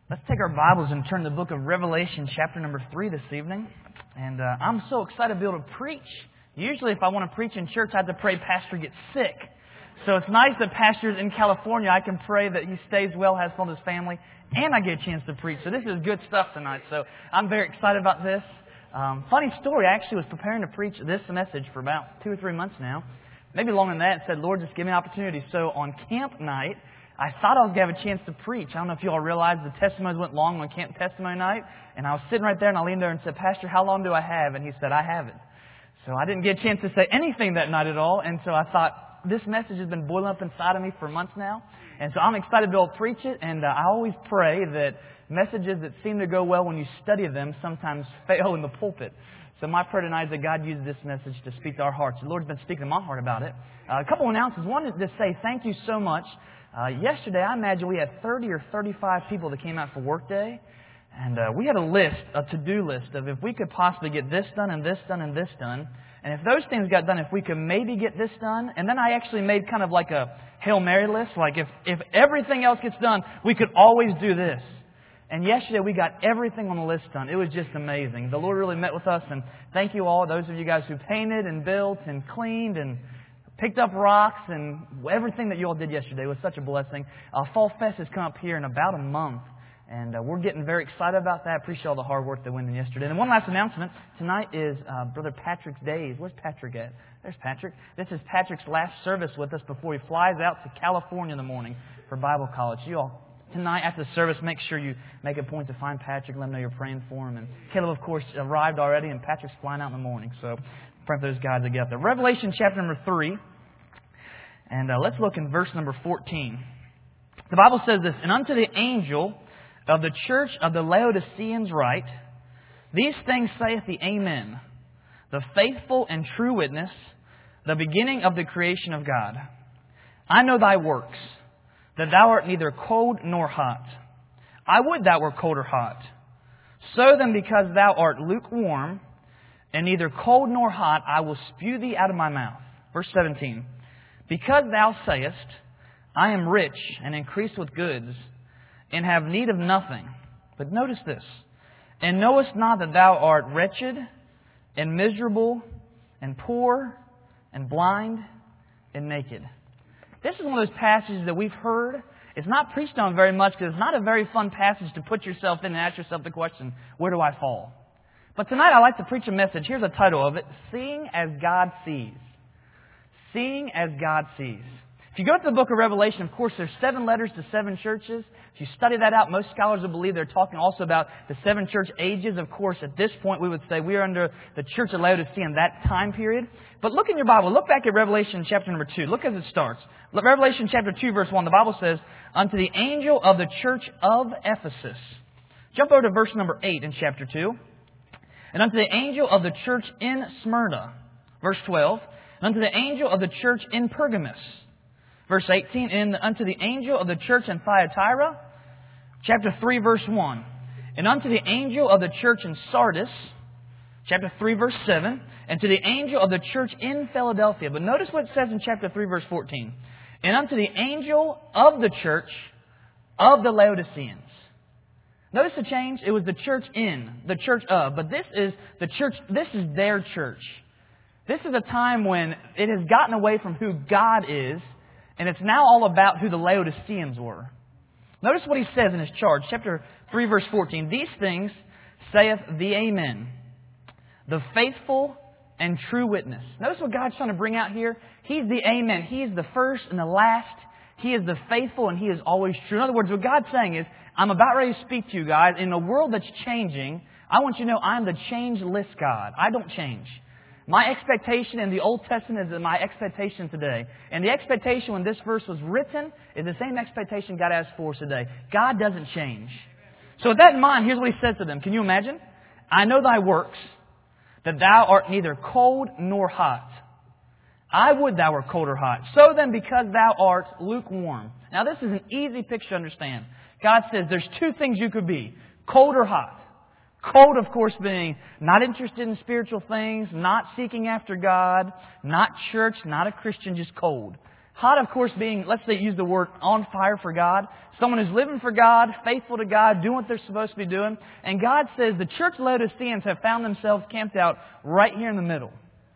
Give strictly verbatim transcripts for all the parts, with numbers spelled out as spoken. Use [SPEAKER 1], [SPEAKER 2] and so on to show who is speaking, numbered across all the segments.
[SPEAKER 1] Let's take our Bibles and turn to the book of Revelation, chapter number three this evening. And uh, I'm so excited to be able to preach. Usually if I want to preach in church, I have to pray Pastor gets sick. So it's nice that Pastor's in California. I can pray that he stays well, has fun with his family, and I get a chance to preach. So this is good stuff tonight. So I'm very excited about this. Um, funny story, I actually was preparing to preach this message for about two or three months now. Maybe longer than that, and said, Lord, just give me an opportunity. So on camp night, I thought I was going to have a chance to preach. I don't know if you all realize the testimonies went long on camp testimony night. And I was sitting right there and I leaned there and said, Pastor, how long do I have? And he said, I haven't. So I didn't get a chance to say anything that night at all. And so I thought, this message has been boiling up inside of me for months now. And so I'm excited to be able to preach it. And uh, I always pray that messages that seem to go well when you study them sometimes fail in the pulpit. So my prayer tonight is that God uses this message to speak to our hearts. The Lord's been speaking to my heart about it. Uh, a couple of announcements. One is to say thank you so much. Uh, yesterday, I imagine we had thirty or thirty-five people that came out for Workday. And uh, we had a list, a to-do list of if we could possibly get this done and this done and this done. And if those things got done, if we could maybe get this done. And then I actually made kind of like a Hail Mary list. Like if, if everything else gets done, we could always do this. And yesterday we got everything on the list done. It was just amazing. The Lord really met with us. And thank you all, those of you guys who painted and built and cleaned and picked up rocks and everything that you all did yesterday was such a blessing. Uh, Fall Fest has come up here in about a month. And uh, we're getting very excited about that. Appreciate all the hard work that went in yesterday. And one last announcement. Tonight is uh, Brother Patrick's Days. Where's Patrick at? There's Patrick. This is Patrick's last service with us before he flies out to California in the morning for Bible college. You all, tonight after the service, make sure you make a point to find Patrick. Let him know you're praying for him. And Caleb, of course, arrived already, and Patrick's flying out in the morning. So pray for those guys that get up there. Revelation chapter number three. And uh, let's look in verse number fourteen. The Bible says this, And unto the angel of the church of the Laodiceans write, These things saith the Amen, the faithful and true witness, the beginning of the creation of God. I know thy works, that thou art neither cold nor hot. I would thou were cold or hot. So then, because thou art lukewarm, and neither cold nor hot, I will spew thee out of my mouth. Verse seventeen. Because thou sayest, I am rich and increased with goods, and have need of nothing. But notice this. And knowest not that thou art wretched, and miserable, and poor, and blind, and naked. This is one of those passages that we've heard. It's not preached on very much because it's not a very fun passage to put yourself in and ask yourself the question, where do I fall? But tonight I like to preach a message. Here's the title of it. Seeing as God sees. Seeing as God sees. If you go to the book of Revelation, of course, there's seven letters to seven churches. If you study that out, most scholars will believe they're talking also about the seven church ages. Of course, at this point, we would say we are under the church of Laodicea in that time period. But look in your Bible. Look back at Revelation chapter number two. Look as it starts. Revelation chapter two, verse one. The Bible says, Unto the angel of the church of Ephesus. Jump over to verse number eight in chapter two. And unto the angel of the church in Smyrna. Verse twelve. And unto the angel of the church in Pergamos. Verse eighteen, and unto the angel of the church in Thyatira, chapter three, verse one. And unto the angel of the church in Sardis, chapter three, verse seven. And to the angel of the church in Philadelphia. But notice what it says in chapter three, verse fourteen. And unto the angel of the church of the Laodiceans. Notice the change? It was the church in, the church of. But this is the church, this is their church. This is a time when it has gotten away from who God is, and it's now all about who the Laodiceans were. Notice what he says in his charge. Chapter three, verse fourteen. These things saith the Amen, the faithful and true witness. Notice what God's trying to bring out here. He's the Amen. He is the first and the last. He is the faithful and He is always true. In other words, what God's saying is, I'm about ready to speak to you guys. In a world that's changing, I want you to know I'm the changeless God. I don't change. My expectation in the Old Testament is my expectation today. And the expectation when this verse was written is the same expectation God has for us today. God doesn't change. So with that in mind, here's what He says to them. Can you imagine? I know thy works, that thou art neither cold nor hot. I would thou were cold or hot. So then, because thou art lukewarm. Now this is an easy picture to understand. God says there's two things you could be. Cold or hot. Cold, of course, being not interested in spiritual things, not seeking after God, not church, not a Christian, just cold. Hot, of course, being, let's say, use the word on fire for God. Someone who's living for God, faithful to God, doing what they're supposed to be doing. And God says the church Laodiceans have found themselves camped out right here in the middle.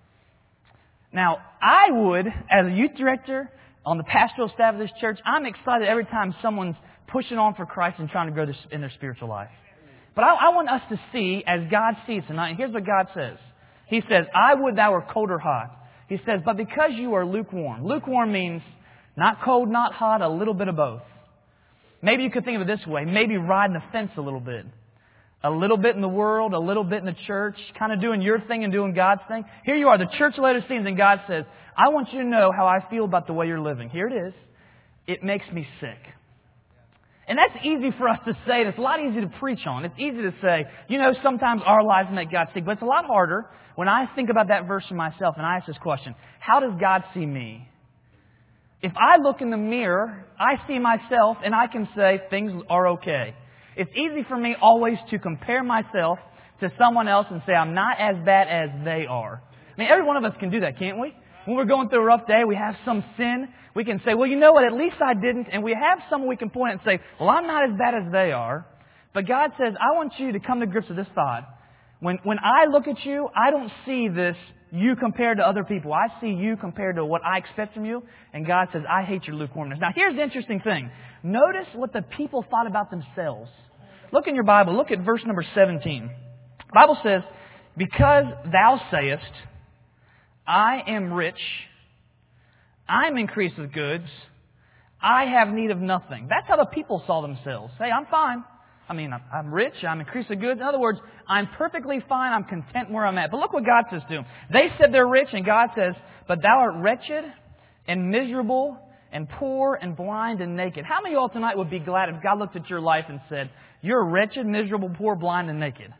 [SPEAKER 1] Now, I would, as a youth director on the pastoral staff of this church, I'm excited every time someone's pushing on for Christ and trying to grow in their spiritual life. But I, I want us to see as God sees tonight. And here's what God says. He says, I would thou were cold or hot. He says, but because you are lukewarm. Lukewarm means not cold, not hot, a little bit of both. Maybe you could think of it this way. Maybe riding the fence a little bit. A little bit in the world, a little bit in the church, kind of doing your thing and doing God's thing. Here you are, the church of Laodiceans, and God says, I want you to know how I feel about the way you're living. Here it is. It makes me sick. And that's easy for us to say. It's a lot easier to preach on. It's easy to say, you know, sometimes our lives make God sick. But it's a lot harder when I think about that verse for myself and I ask this question. How does God see me? If I look in the mirror, I see myself and I can say things are okay. It's easy for me always to compare myself to someone else and say I'm not as bad as they are. I mean, every one of us can do that, can't we? When we're going through a rough day, we have some sin. We can say, well, you know what, at least I didn't. And we have someone we can point at and say, well, I'm not as bad as they are. But God says, I want you to come to grips with this thought. When, when I look at you, I don't see this you compared to other people. I see you compared to what I expect from you. And God says, I hate your lukewarmness. Now, here's the interesting thing. Notice what the people thought about themselves. Look in your Bible. Look at verse number seventeen. The Bible says, because thou sayest, I am rich, I'm increased with goods, I have need of nothing. That's how the people saw themselves. Hey, I'm fine. I mean, I'm rich, I'm increased with goods. In other words, I'm perfectly fine, I'm content where I'm at. But look what God says to them. They said they're rich, and God says, but thou art wretched and miserable and poor and blind and naked. How many of y'all tonight would be glad if God looked at your life and said, you're wretched, miserable, poor, blind, and naked?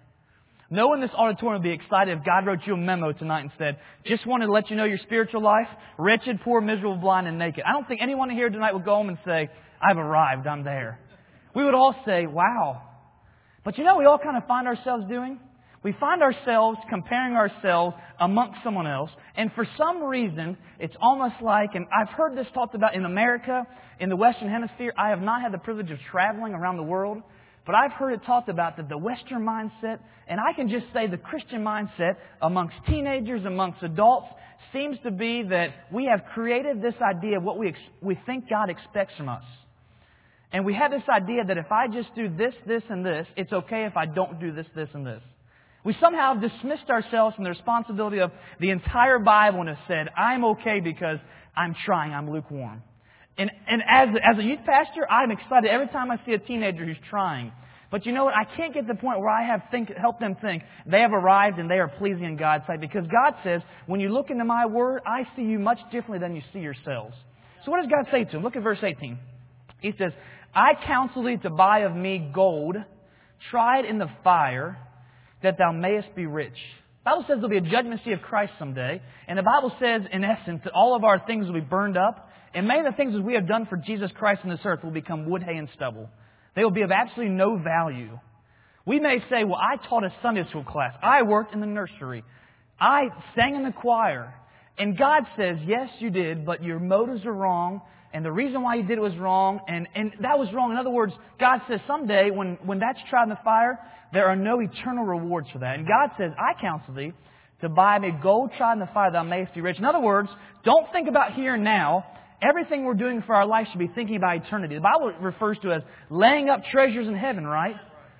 [SPEAKER 1] No one in this auditorium would be excited if God wrote you a memo tonight and said, just wanted to let you know your spiritual life, wretched, poor, miserable, blind, and naked. I don't think anyone here tonight would go home and say, I've arrived, I'm there. We would all say, wow. But you know what we all kind of find ourselves doing? We find ourselves comparing ourselves amongst someone else. And for some reason, it's almost like, and I've heard this talked about in America, in the Western Hemisphere. I have not had the privilege of traveling around the world. But I've heard it talked about that the Western mindset, and I can just say the Christian mindset amongst teenagers, amongst adults, seems to be that we have created this idea of what we ex- we think God expects from us. And we have this idea that if I just do this, this, and this, it's okay if I don't do this, this, and this. We somehow dismissed ourselves from the responsibility of the entire Bible and have said, I'm okay because I'm trying, I'm lukewarm. And, and as, as a youth pastor, I'm excited every time I see a teenager who's trying. But you know what? I can't get to the point where I have think, help them think they have arrived and they are pleasing in God's sight. Because God says, when you look into my Word, I see you much differently than you see yourselves. So what does God say to him? Look at verse eighteen. He says, I counsel thee to buy of me gold, tried in the fire, that thou mayest be rich. The Bible says there'll be a judgment seat of Christ someday. And the Bible says, in essence, that all of our things will be burned up. And many of the things that we have done for Jesus Christ on this earth will become wood, hay, and stubble. They will be of absolutely no value. We may say, well, I taught a Sunday school class. I worked in the nursery. I sang in the choir. And God says, yes, you did, but your motives are wrong. And the reason why you did it was wrong. And, and that was wrong. In other words, God says someday when, when that's tried in the fire, there are no eternal rewards for that. And God says, I counsel thee to buy me gold tried in the fire, thou mayest be rich. In other words, don't think about here and now. Everything we're doing for our life should be thinking about eternity. The Bible refers to it as laying up treasures in heaven, right?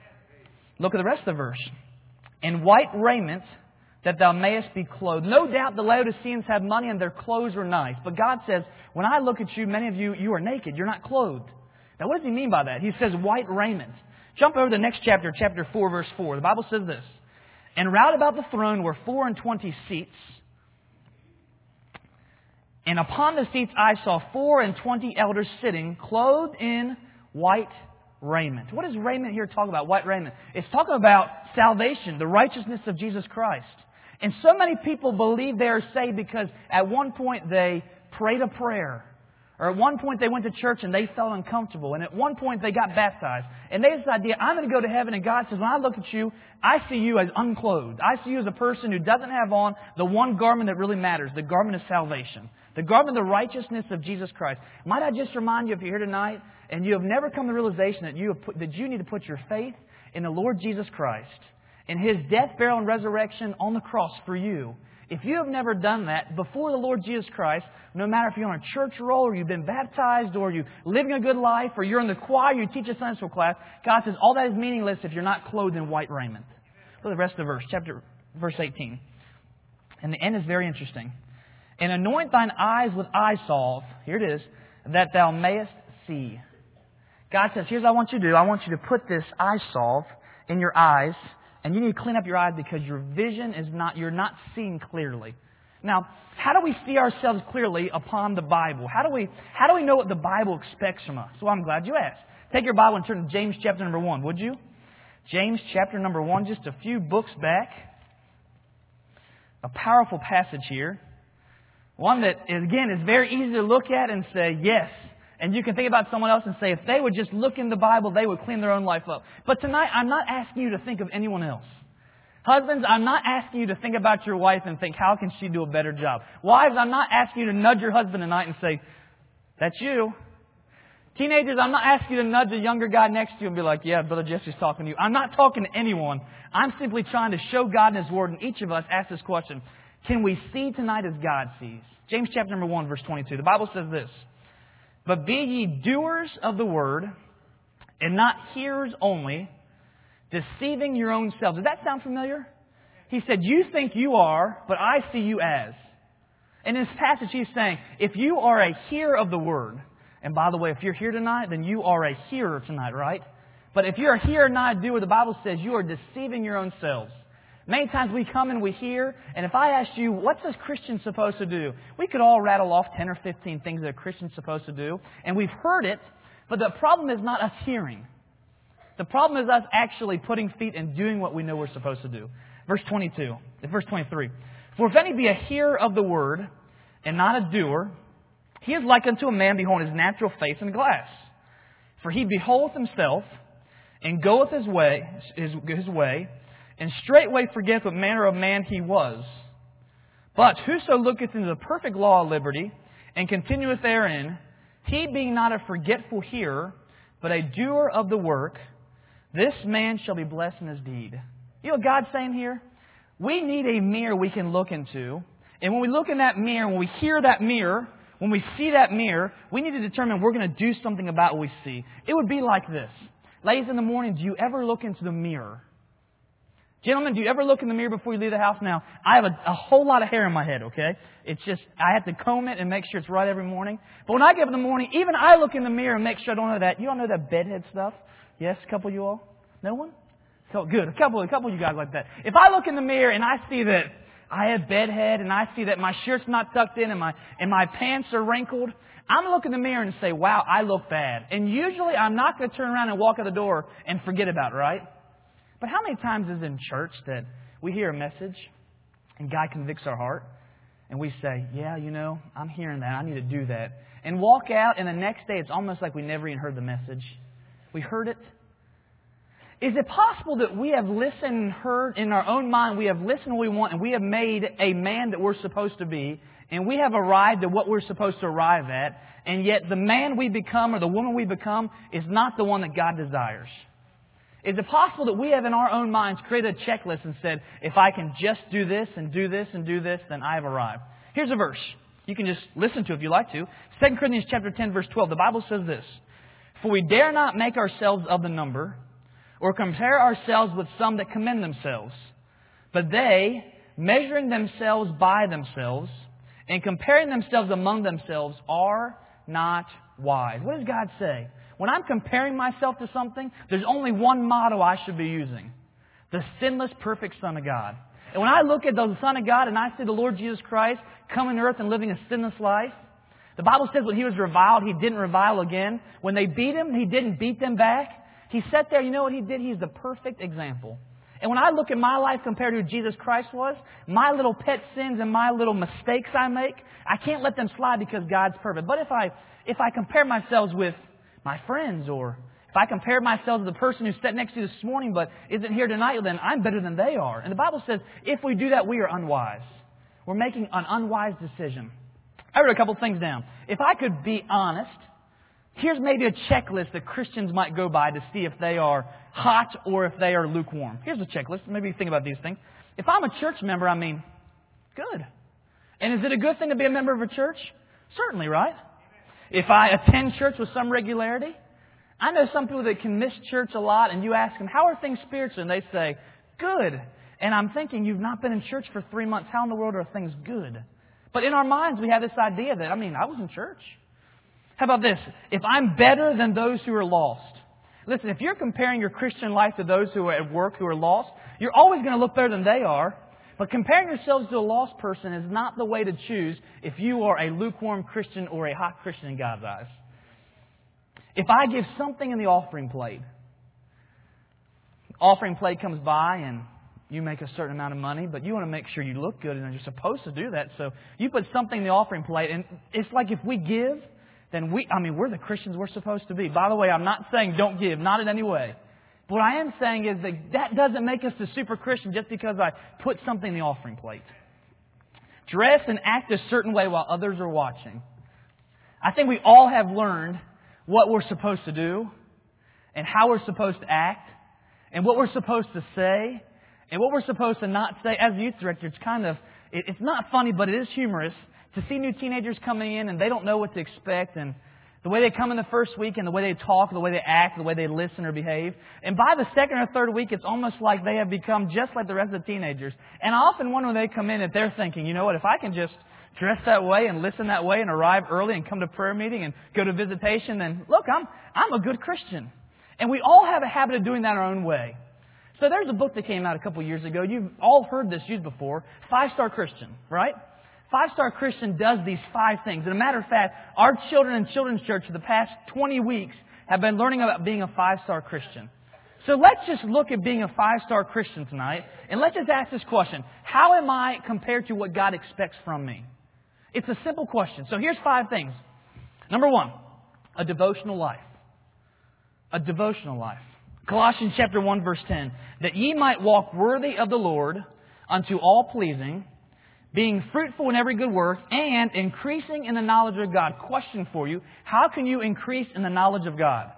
[SPEAKER 1] Look at the rest of the verse. In white raiment, that thou mayest be clothed. No doubt the Laodiceans have money and their clothes are nice. But God says, when I look at you, many of you, you are naked. You're not clothed. Now, what does He mean by that? He says white raiment. Jump over to the next chapter, chapter four, verse four. The Bible says this. And round about the throne were four and twenty seats. And upon the seats I saw four and twenty elders sitting, clothed in white raiment. What is raiment here talking about? White raiment. It's talking about salvation, the righteousness of Jesus Christ. And so many people believe they are saved because at one point they prayed a prayer, Or at one point they went to church and they felt uncomfortable. And at one point they got baptized. And they had this idea, I'm going to go to heaven. And God says, when I look at you, I see you as unclothed. I see you as a person who doesn't have on the one garment that really matters, the garment of salvation. The garment of the righteousness of Jesus Christ. Might I just remind you, if you're here tonight and you have never come to the realization that you, have put, that you need to put your faith in the Lord Jesus Christ, in His death, burial, and resurrection on the cross for you. If you have never done that before the Lord Jesus Christ, no matter if you're on a church roll or you've been baptized or you're living a good life or you're in the choir, you teach a Sunday school class, God says all that is meaningless if you're not clothed in white raiment. Look at the rest of the verse, chapter verse eighteen. And the end is very interesting. And anoint thine eyes with eye salve, here it is, that thou mayest see. God says, here's what I want you to do. I want you to put this eye salve in your eyes. And you need to clean up your eyes because your vision is not, you're not seeing clearly. Now, how do we see ourselves clearly upon the Bible? How do we, how do we know what the Bible expects from us? Well, I'm glad you asked. Take your Bible and turn to James chapter number one, would you? James chapter number one, just a few books back. A powerful passage here. One that, again, is very easy to look at and say, yes. And you can think about someone else and say, if they would just look in the Bible, they would clean their own life up. But tonight, I'm not asking you to think of anyone else. Husbands, I'm not asking you to think about your wife and think, how can she do a better job? Wives, I'm not asking you to nudge your husband tonight and say, that's you. Teenagers, I'm not asking you to nudge a younger guy next to you and be like, yeah, Brother Jesse's talking to you. I'm not talking to anyone. I'm simply trying to show God in His Word, and each of us ask this question. Can we see tonight as God sees? James chapter number one, verse twenty-two. The Bible says this. But be ye doers of the word, and not hearers only, deceiving your own selves. Does that sound familiar? He said, you think you are, but I see you as. In this passage he's saying, if you are a hearer of the word, and by the way, if you're here tonight, then you are a hearer tonight, right? But if you're a hearer and not a doer, the Bible says you are deceiving your own selves. Many times we come and we hear, and if I asked you, what's a Christian supposed to do? We could all rattle off ten or fifteen things that a Christian's supposed to do, and we've heard it, but the problem is not us hearing. The problem is us actually putting feet and doing what we know we're supposed to do. Verse twenty-two, verse twenty-three. For if any be a hearer of the word, and not a doer, he is like unto a man beholding his natural face in a glass. For he beholdeth himself, and goeth his way, his, his way, and straightway forgets what manner of man he was. But whoso looketh into the perfect law of liberty, and continueth therein, he being not a forgetful hearer, but a doer of the work, this man shall be blessed in his deed. You know what God's saying here? We need a mirror we can look into. And when we look in that mirror, when we hear that mirror, when we see that mirror, we need to determine we're going to do something about what we see. It would be like this. Ladies, in the morning, do you ever look into the mirror? Gentlemen, do you ever look in the mirror before you leave the house? Now, I have a, a whole lot of hair in my head, okay? It's just, I have to comb it and make sure it's right every morning. But when I get up in the morning, even I look in the mirror and make sure I don't know that. You all know that bedhead stuff? Yes, a couple of you all? No one? So good. A couple, a couple of you guys like that. If I look in the mirror and I see that I have bedhead and I see that my shirt's not tucked in and my, and my pants are wrinkled, I'm going to look in the mirror and say, wow, I look bad. And usually I'm not going to turn around and walk out the door and forget about it, right? But how many times is it in church that we hear a message and God convicts our heart and we say, yeah, you know, I'm hearing that. I need to do that. And walk out and the next day it's almost like we never even heard the message. We heard it. Is it possible that we have listened and heard in our own mind, we have listened what we want and we have made a man that we're supposed to be and we have arrived at what we're supposed to arrive at, and yet the man we become or the woman we become is not the one that God desires? Is it possible that we have in our own minds created a checklist and said, if I can just do this and do this and do this, then I have arrived? Here's a verse. You can just listen to it if you like to. Second Corinthians chapter ten, verse twelve. The Bible says this. For we dare not make ourselves of the number, or compare ourselves with some that commend themselves. But they, measuring themselves by themselves, and comparing themselves among themselves, are not wise. What does God say? When I'm comparing myself to something, there's only one motto I should be using. The sinless, perfect Son of God. And when I look at the Son of God and I see the Lord Jesus Christ coming to earth and living a sinless life, the Bible says when He was reviled, He didn't revile again. When they beat Him, He didn't beat them back. He sat there, you know what He did? He's the perfect example. And when I look at my life compared to who Jesus Christ was, my little pet sins and my little mistakes I make, I can't let them slide because God's perfect. But if I if I compare myself with my friends, or if I compare myself to the person who sat next to you this morning but isn't here tonight, then I'm better than they are. And the Bible says if we do that, we are unwise. We're making an unwise decision. I wrote a couple things down. If I could be honest, here's maybe a checklist that Christians might go by to see if they are hot or if they are lukewarm. Here's a checklist. Maybe think about these things. If I'm a church member, I mean, good. And is it a good thing to be a member of a church? Certainly, right? If I attend church with some regularity, I know some people that can miss church a lot, and you ask them, how are things spiritually? And they say, good. And I'm thinking, you've not been in church for three months. How in the world are things good? But in our minds, we have this idea that, I mean, I was in church. How about this? If I'm better than those who are lost. Listen, if you're comparing your Christian life to those who are at work who are lost, you're always going to look better than they are. But comparing yourselves to a lost person is not the way to choose if you are a lukewarm Christian or a hot Christian in God's eyes. If I give something in the offering plate, offering plate comes by and you make a certain amount of money, but you want to make sure you look good, and you're supposed to do that. So you put something in the offering plate, and it's like if we give, then we, I mean, we're the Christians we're supposed to be. By the way, I'm not saying don't give, not in any way. But what I am saying is that that doesn't make us the super Christian just because I put something in the offering plate. Dress and act a certain way while others are watching. I think we all have learned what we're supposed to do, and how we're supposed to act, and what we're supposed to say, and what we're supposed to not say. As a youth director, it's kind of, it's not funny, but it is humorous to see new teenagers coming in and they don't know what to expect, and the way they come in the first week and the way they talk, the way they act, the way they listen or behave. And by the second or third week, it's almost like they have become just like the rest of the teenagers. And I often wonder when they come in if they're thinking, you know what, if I can just dress that way and listen that way and arrive early and come to prayer meeting and go to visitation, then look, I'm I'm a good Christian. And we all have a habit of doing that our own way. So there's a book that came out a couple years ago. You've all heard this used before. Five Star Christian, right? Five Star Christian does these five things. As a matter of fact, our children in Children's Church for the past twenty weeks have been learning about being a Five Star Christian. So let's just look at being a Five Star Christian tonight, and let's just ask this question. How am I compared to what God expects from me? It's a simple question. So here's five things. Number one, a devotional life. A devotional life. Colossians chapter one, verse ten. That ye might walk worthy of the Lord unto all pleasing, being fruitful in every good work, and increasing in the knowledge of God. Question for you. How can you increase in the knowledge of God?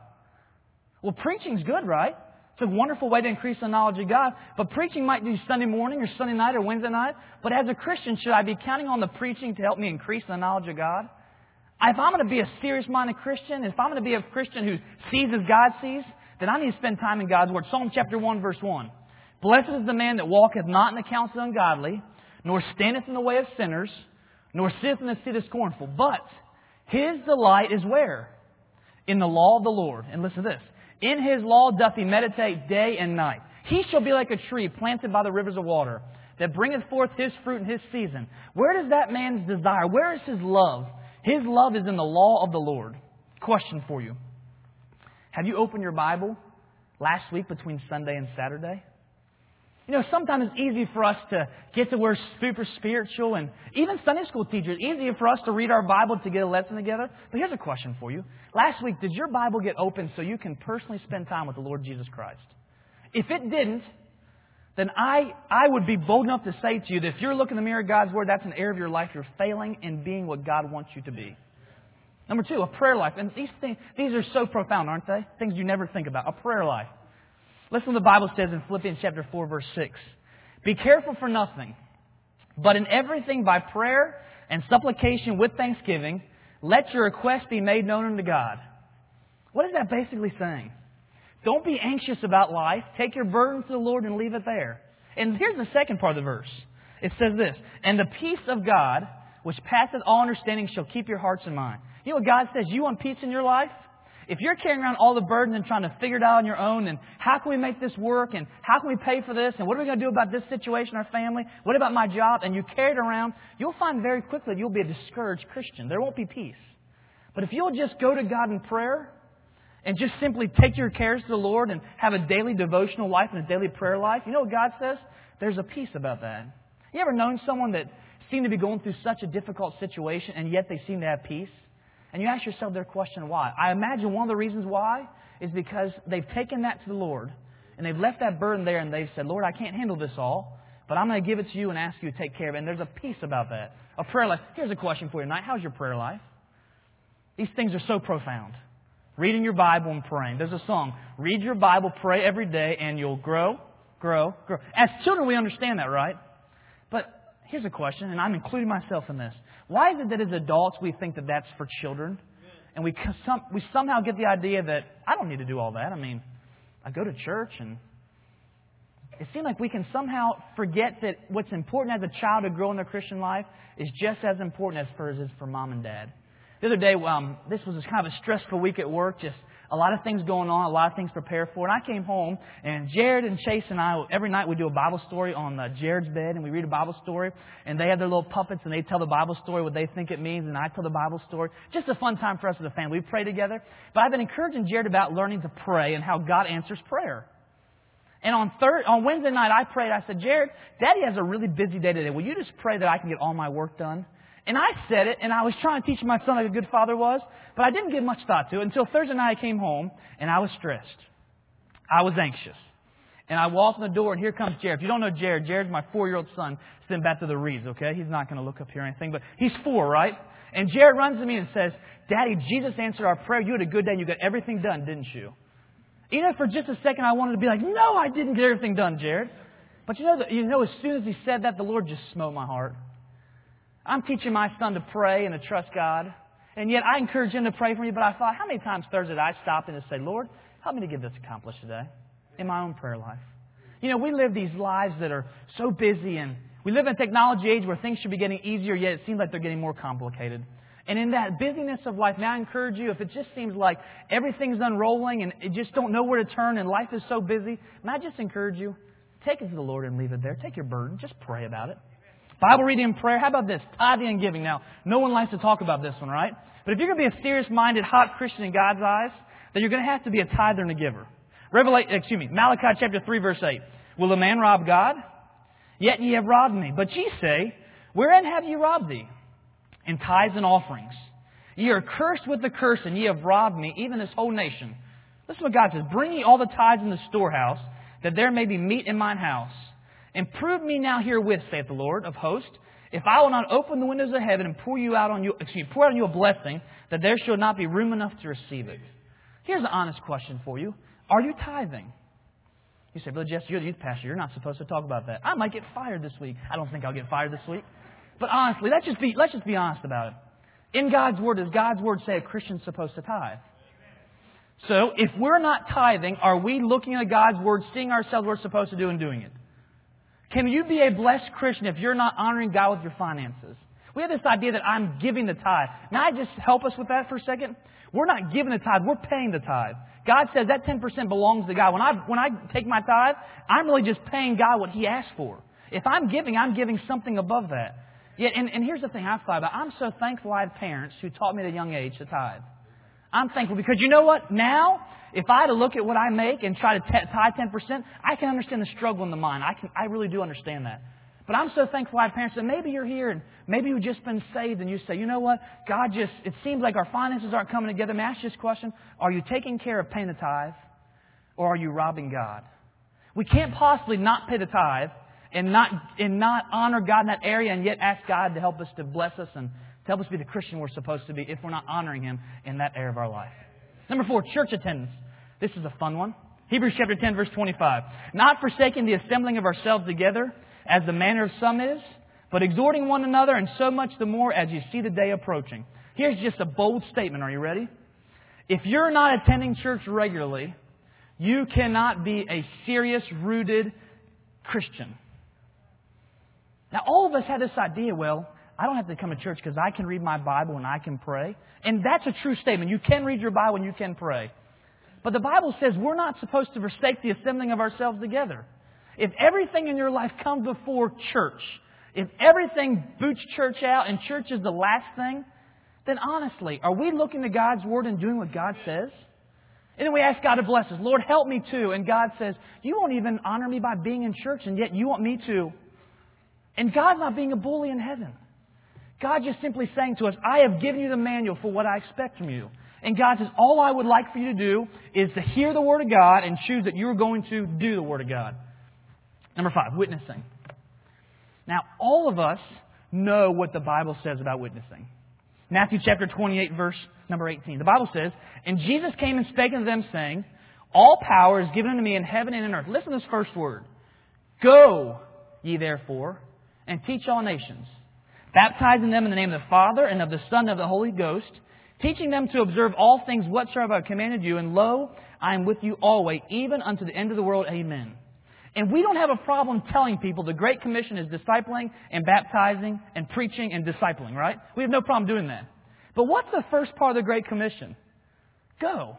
[SPEAKER 1] Well, preaching's good, right? It's a wonderful way to increase the knowledge of God. But preaching might do Sunday morning or Sunday night or Wednesday night. But as a Christian, should I be counting on the preaching to help me increase the knowledge of God? If I'm going to be a serious-minded Christian, if I'm going to be a Christian who sees as God sees, then I need to spend time in God's Word. Psalm chapter one, verse one. Blessed is the man that walketh not in the counsel of the ungodly, nor standeth in the way of sinners, nor sitteth in the seat of scornful. But his delight is where? In the law of the Lord. And listen to this. In His law doth he meditate day and night. He shall be like a tree planted by the rivers of water, that bringeth forth his fruit in his season. Where does that man's desire? Where is his love? His love is in the law of the Lord. Question for you. Have you opened your Bible last week between Sunday and Saturday? You know, sometimes it's easy for us to get to where super spiritual, and even Sunday school teachers, easier for us to read our Bible to get a lesson together. But here's a question for you. Last week, did your Bible get open so you can personally spend time with the Lord Jesus Christ? If it didn't, then I, I would be bold enough to say to you that if you're looking in the mirror of God's Word, that's an area of your life you're failing in being what God wants you to be. Number two, a prayer life. And these things, these are so profound, aren't they? Things you never think about. A prayer life. Listen what the Bible says in Philippians chapter four, verse six. Be careful for nothing, but in everything by prayer and supplication with thanksgiving, let your requests be made known unto God. What is that basically saying? Don't be anxious about life. Take your burden to the Lord and leave it there. And here's the second part of the verse. It says this, and the peace of God, which passeth all understanding, shall keep your hearts and minds. You know what God says? You want peace in your life? If you're carrying around all the burden and trying to figure it out on your own, and how can we make this work, and how can we pay for this, and what are we going to do about this situation in our family, what about my job, and you carry it around, you'll find very quickly you'll be a discouraged Christian. There won't be peace. But if you'll just go to God in prayer, and just simply take your cares to the Lord and have a daily devotional life and a daily prayer life, you know what God says? There's a peace about that. You ever known someone that seemed to be going through such a difficult situation and yet they seem to have peace? And you ask yourself their question, why? I imagine one of the reasons why is because they've taken that to the Lord and they've left that burden there and they've said, Lord, I can't handle this all, but I'm going to give it to you and ask you to take care of it. And there's a peace about that. A prayer life. Here's a question for you tonight. How's your prayer life? These things are so profound. Reading your Bible and praying. There's a song. Read your Bible, pray every day, and you'll grow, grow, grow. As children, we understand that, right? But here's a question, and I'm including myself in this. Why is it that as adults we think that that's for children? And we some, we somehow get the idea that I don't need to do all that. I mean, I go to church, and it seems like we can somehow forget that what's important as a child to grow in their Christian life is just as important as for, as for mom and dad. The other day, um, this was kind of a stressful week at work, just a lot of things going on, a lot of things to prepare for. And I came home, and Jared and Chase and I, every night we do a Bible story on uh, Jared's bed, and we read a Bible story. And they have their little puppets, and they tell the Bible story, what they think it means, and I tell the Bible story. Just a fun time for us as a family. We pray together. But I've been encouraging Jared about learning to pray and how God answers prayer. And on third, on Wednesday night, I prayed. I said, Jared, Daddy has a really busy day today. Will you just pray that I can get all my work done? And I said it, and I was trying to teach my son like a good father was, but I didn't give much thought to it until Thursday night I came home, and I was stressed. I was anxious. And I walked in the door, and here comes Jared. If you don't know Jared, Jared's my four-year-old son sitting back to the Reeds, okay? He's not going to look up here or anything, but he's four, right? And Jared runs to me and says, Daddy, Jesus answered our prayer. You had a good day, and you got everything done, didn't you? Even for just a second, I wanted to be like, no, I didn't get everything done, Jared. But you know, that, you know, as soon as he said that, the Lord just smote my heart. I'm teaching my son to pray and to trust God. And yet I encourage him to pray for me. But I thought, how many times Thursday did I stop and say, Lord, help me to get this accomplished today in my own prayer life? You know, we live these lives that are so busy. And we live in a technology age where things should be getting easier, yet it seems like they're getting more complicated. And in that busyness of life, may I encourage you, if it just seems like everything's unrolling and you just don't know where to turn and life is so busy, may I just encourage you, take it to the Lord and leave it there. Take your burden. Just pray about it. Bible reading and prayer. How about this? Tithing and giving. Now, no one likes to talk about this one, right? But if you're going to be a serious-minded, hot Christian in God's eyes, then you're going to have to be a tither and a giver. Revelation, excuse me, Malachi chapter three, verse eight. Will a man rob God? Yet ye have robbed me. But ye say, wherein have ye robbed thee? In tithes and offerings. Ye are cursed with the curse, and ye have robbed me, even this whole nation. Listen to what God says. Bring ye all the tithes in the storehouse, that there may be meat in mine house. And prove me now herewith, saith the Lord of hosts, if I will not open the windows of heaven and pour you out on you, excuse me, pour out on you a blessing, that there shall not be room enough to receive it. Here's an honest question for you. Are you tithing? You say, Brother Jesse, you're the youth pastor. You're not supposed to talk about that. I might get fired this week. I don't think I'll get fired this week. But honestly, let's just be, let's just be honest about it. In God's Word, does God's Word say a Christian's supposed to tithe? So, if we're not tithing, are we looking at God's Word, seeing ourselves what we're supposed to do and doing it? Can you be a blessed Christian if you're not honoring God with your finances? We have this idea that I'm giving the tithe. Now, I just help us with that for a second. We're not giving the tithe. We're paying the tithe. God says that ten percent belongs to God. When I, when I take my tithe, I'm really just paying God what He asked for. If I'm giving, I'm giving something above that. Yet, and, and here's the thing I've thought about. I'm so thankful I had parents who taught me at a young age to tithe. I'm thankful because you know what? Now, if I had to look at what I make and try to t- tithe ten percent, I can understand the struggle in the mind. I can, I really do understand that. But I'm so thankful I have parents that maybe you're here and maybe you've just been saved and you say, you know what? God just, it seems like our finances aren't coming together. May I ask you this question? Are you taking care of paying the tithe or are you robbing God? We can't possibly not pay the tithe and not, and not honor God in that area and yet ask God to help us, to bless us and to help us be the Christian we're supposed to be if we're not honoring Him in that area of our life. Number four, church attendance. This is a fun one. Hebrews chapter ten, verse twenty-five. Not forsaking the assembling of ourselves together, as the manner of some is, but exhorting one another, and so much the more as you see the day approaching. Here's just a bold statement. Are you ready? If you're not attending church regularly, you cannot be a serious, rooted Christian. Now, all of us have this idea, well, I don't have to come to church because I can read my Bible and I can pray. And that's a true statement. You can read your Bible and you can pray. But the Bible says we're not supposed to forsake the assembling of ourselves together. If everything in your life comes before church, if everything boots church out and church is the last thing, then honestly, are we looking to God's Word and doing what God says? And then we ask God to bless us. Lord, help me too. And God says, you won't even honor me by being in church, and yet you want me to. And God's not being a bully in heaven. God just simply saying to us, I have given you the manual for what I expect from you. And God says, all I would like for you to do is to hear the Word of God and choose that you're going to do the Word of God. Number five, witnessing. Now, all of us know what the Bible says about witnessing. Matthew chapter twenty-eight, verse number eighteen. The Bible says, and Jesus came and spake unto them, saying, all power is given unto me in heaven and in earth. Listen to this first word. Go ye therefore, and teach all nations, baptizing them in the name of the Father, and of the Son, and of the Holy Ghost, teaching them to observe all things whatsoever I have commanded you, and lo, I am with you always, even unto the end of the world. Amen. And we don't have a problem telling people the Great Commission is discipling and baptizing and preaching and discipling, right? We have no problem doing that. But what's the first part of the Great Commission? Go.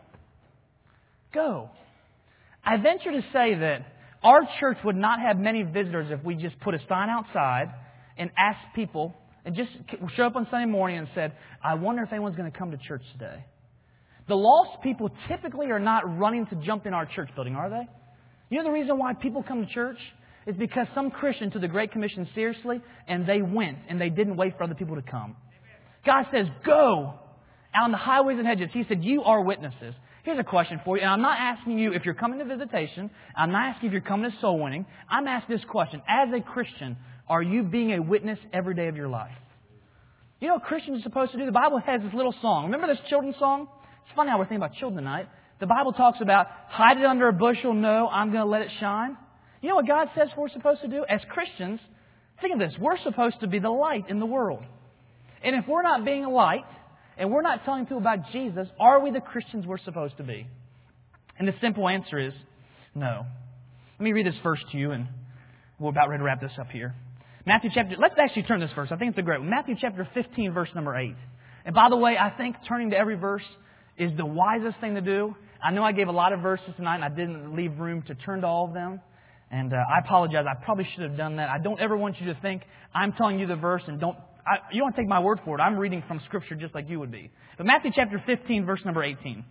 [SPEAKER 1] Go. I venture to say that our church would not have many visitors if we just put a sign outside and asked people, and just show up on Sunday morning and said, I wonder if anyone's going to come to church today. The lost people typically are not running to jump in our church building, are they? You know the reason why people come to church? Is because some Christian took the Great Commission seriously and they went and they didn't wait for other people to come. God says, go out on the highways and hedges. He said, you are witnesses. Here's a question for you. And I'm not asking you if you're coming to visitation. I'm not asking if you're coming to soul winning. I'm asking this question. As a Christian, are you being a witness every day of your life? You know what Christians are supposed to do? The Bible has this little song. Remember this children's song? It's funny how we're thinking about children tonight. The Bible talks about, hide it under a bushel, no, I'm going to let it shine. You know what God says we're supposed to do? As Christians, think of this. We're supposed to be the light in the world. And if we're not being a light, and we're not telling people about Jesus, are we the Christians we're supposed to be? And the simple answer is no. Let me read this verse to you, and we're about ready to wrap this up here. Matthew chapter, let's actually turn this verse. I think it's a great one. Matthew chapter fifteen, verse number eight. And by the way, I think turning to every verse is the wisest thing to do. I know I gave a lot of verses tonight, and I didn't leave room to turn to all of them. And uh, I apologize. I probably should have done that. I don't ever want you to think I'm telling you the verse and don't, I, you don't take my word for it. I'm reading from Scripture just like you would be. But Matthew chapter fifteen, verse number eighteen.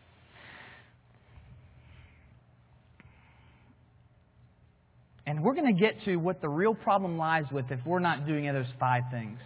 [SPEAKER 1] And we're going to get to what the real problem lies with if we're not doing those five things.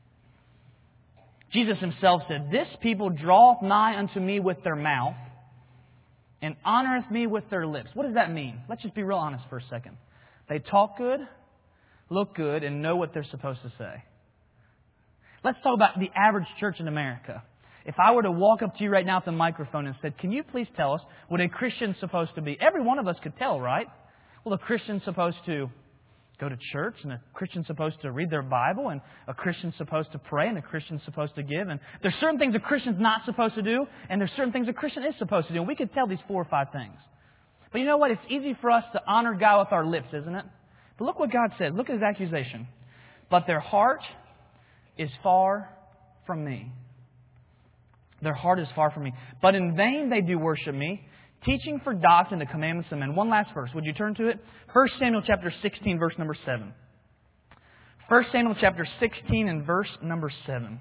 [SPEAKER 1] Jesus Himself said, this people draweth nigh unto me with their mouth, and honoreth me with their lips. What does that mean? Let's just be real honest for a second. They talk good, look good, and know what they're supposed to say. Let's talk about the average church in America. If I were to walk up to you right now with the microphone and said, can you please tell us what a Christian's supposed to be? Every one of us could tell, right? Well, a Christian's supposed to go to church, and a Christian's supposed to read their Bible, and a Christian's supposed to pray, and a Christian's supposed to give. And there's certain things a Christian's not supposed to do, and there's certain things a Christian is supposed to do. And we could tell these four or five things. But you know what? It's easy for us to honor God with our lips, isn't it? But look what God said. Look at His accusation. But their heart is far from me. Their heart is far from me. But in vain they do worship me, teaching for doctrine the commandments of men. One last verse. Would you turn to it? First Samuel chapter sixteen, verse number seven. First Samuel chapter sixteen and verse number seven.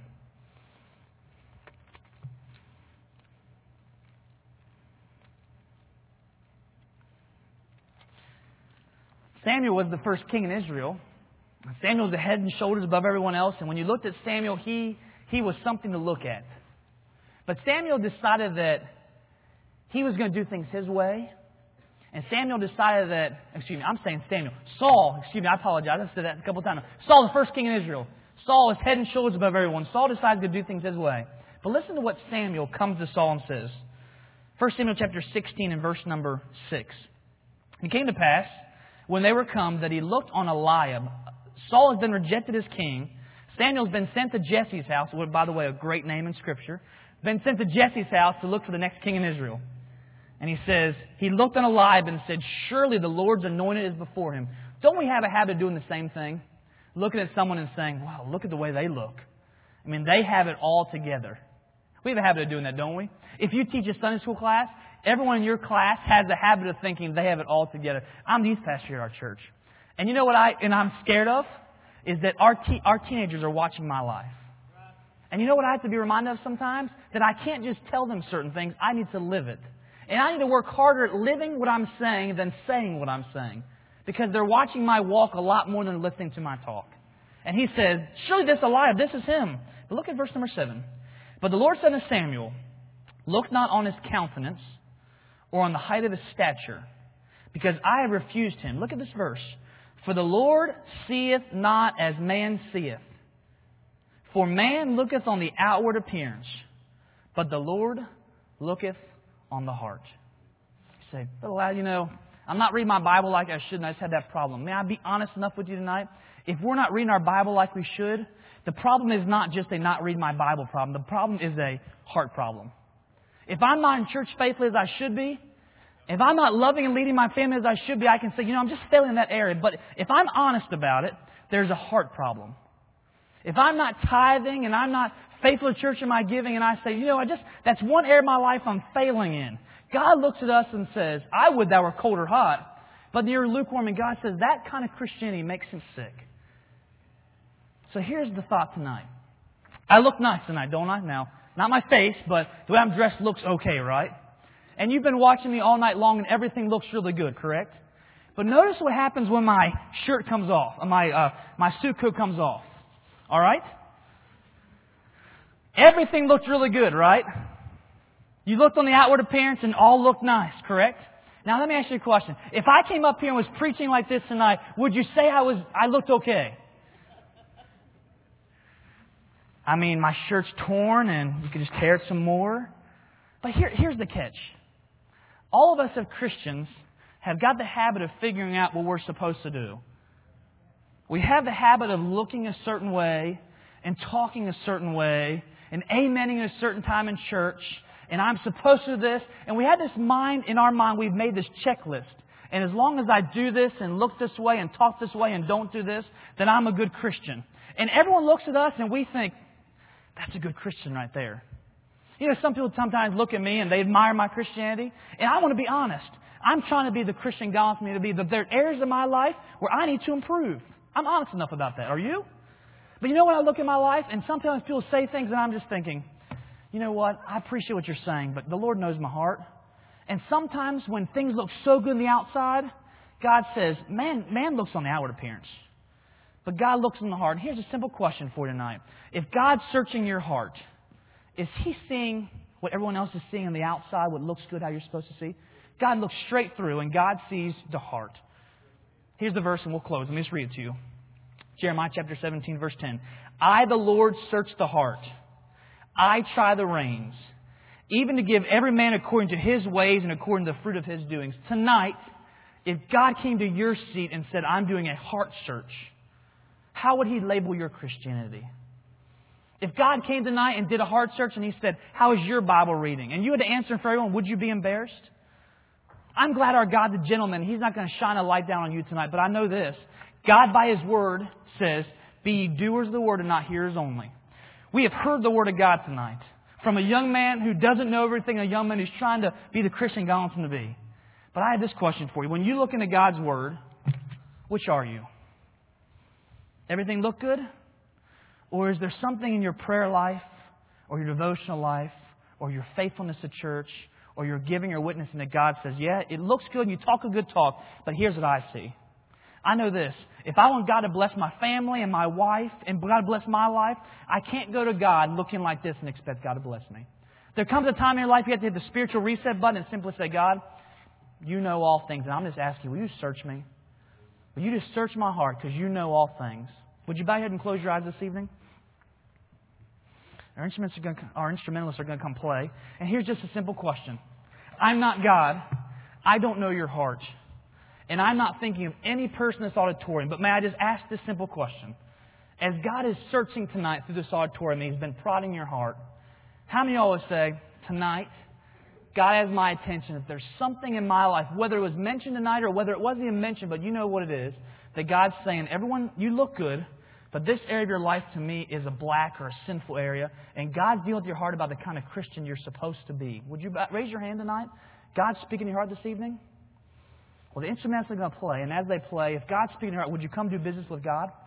[SPEAKER 1] Samuel was the first king in Israel. Samuel was the head and shoulders above everyone else. And when you looked at Samuel, he, he was something to look at. But Samuel decided that he was going to do things his way. And Samuel decided that, excuse me, I'm saying Samuel. Saul, excuse me, I apologize. I've said that a couple of times. Saul, the first king in Israel. Saul is head and shoulders above everyone. Saul decides to do things his way. But listen to what Samuel comes to Saul and says. First Samuel chapter sixteen and verse number six. It came to pass, when they were come, that he looked on Eliab. Saul has been rejected as king. Samuel's been sent to Jesse's house, which, by the way, a great name in Scripture. Been sent to Jesse's house to look for the next king in Israel. And he says, he looked on Eliab and said, surely the Lord's anointed is before him. Don't we have a habit of doing the same thing? Looking at someone and saying, wow, look at the way they look. I mean, they have it all together. We have a habit of doing that, don't we? If you teach a Sunday school class, everyone in your class has the habit of thinking they have it all together. I'm the youth pastor here at our church. And you know what I, and I'm scared of? Is that our, te- our teenagers are watching my life. And you know what I have to be reminded of sometimes? That I can't just tell them certain things. I need to live it. And I need to work harder at living what I'm saying than saying what I'm saying. Because they're watching my walk a lot more than listening to my talk. And he said, surely this Eliab, this is him. But look at verse number seven. But the Lord said to Samuel, look not on his countenance or on the height of his stature, because I have refused him. Look at this verse. For the Lord seeth not as man seeth. For man looketh on the outward appearance, but the Lord looketh on the heart. You say, but Eliab, you know, I'm not reading my Bible like I should, and I just had that problem. May I be honest enough with you tonight? If we're not reading our Bible like we should, the problem is not just a not reading my Bible problem. The problem is a heart problem. If I'm not in church faithfully as I should be, if I'm not loving and leading my family as I should be, I can say, you know, I'm just failing in that area. But if I'm honest about it, there's a heart problem. If I'm not tithing and I'm not faithful to church in my giving, and I say, you know, I just that's one area of my life I'm failing in. God looks at us and says, I would thou were cold or hot, but you're lukewarm. And God says, that kind of Christianity makes him sick. So here's the thought tonight. I look nice tonight, don't I? Now, not my face, but the way I'm dressed looks okay, right? And you've been watching me all night long and everything looks really good, correct? But notice what happens when my shirt comes off, my uh, my suit coat comes off. All right? Everything looked really good, right? You looked on the outward appearance and all looked nice, correct? Now let me ask you a question. If I came up here and was preaching like this tonight, would you say I was I looked okay? I mean, my shirt's torn and you could just tear it some more. But here, here's the catch. All of us as Christians have got the habit of figuring out what we're supposed to do. We have the habit of looking a certain way and talking a certain way and amening at a certain time in church. And I'm supposed to do this. And we have this mind, in our mind, we've made this checklist. And as long as I do this and look this way and talk this way and don't do this, then I'm a good Christian. And everyone looks at us and we think, that's a good Christian right there. You know, some people sometimes look at me and they admire my Christianity. And I want to be honest. I'm trying to be the Christian God wants me to be. But there are areas of my life where I need to improve. I'm honest enough about that. Are you? But you know when I look at my life and sometimes people say things and I'm just thinking, you know what? I appreciate what you're saying, but the Lord knows my heart. And sometimes when things look so good on the outside, God says, man, man looks on the outward appearance. But God looks in the heart. And here's a simple question for you tonight. If God's searching your heart, is He seeing what everyone else is seeing on the outside, what looks good, how you're supposed to see? God looks straight through and God sees the heart. Here's the verse and we'll close. Let me just read it to you. Jeremiah chapter seventeen, verse ten. I, the Lord, search the heart. I try the reins, even to give every man according to his ways and according to the fruit of his doings. Tonight, if God came to your seat and said, I'm doing a heart search, how would He label your Christianity? If God came tonight and did a heart search and He said, how is your Bible reading? And you had to answer for everyone, would you be embarrassed? I'm glad our God, the gentleman, He's not going to shine a light down on you tonight, but I know this. God, by His Word, says, be ye doers of the Word and not hearers only. We have heard the Word of God tonight from a young man who doesn't know everything, a young man who's trying to be the Christian God wants him to be. But I have this question for you. When you look into God's Word, which are you? Everything look good? Or is there something in your prayer life, or your devotional life, or your faithfulness to church, or your giving or witnessing that God says, yeah, it looks good and you talk a good talk, but here's what I see. I know this. If I want God to bless my family and my wife and God to bless my life, I can't go to God looking like this and expect God to bless me. There comes a time in your life you have to hit the spiritual reset button and simply say, God, you know all things. And I'm just asking, will you search me? Will you just search my heart because you know all things? Would you bow your head and close your eyes this evening? Our instruments are going to, our instrumentalists are going to come play. And here's just a simple question. I'm not God. I don't know your heart. And I'm not thinking of any person in this auditorium, but may I just ask this simple question? As God is searching tonight through this auditorium, and He's been prodding your heart, how many of you always say, tonight, God has my attention. If there's something in my life, whether it was mentioned tonight or whether it wasn't even mentioned, but you know what it is, that God's saying, everyone, you look good, but this area of your life to me is a black or a sinful area, and God's dealing with your heart about the kind of Christian you're supposed to be. Would you raise your hand tonight? God's speaking to your heart this evening? Well, the instruments are going to play, and as they play, if God's speaking to your heart, would you come do business with God?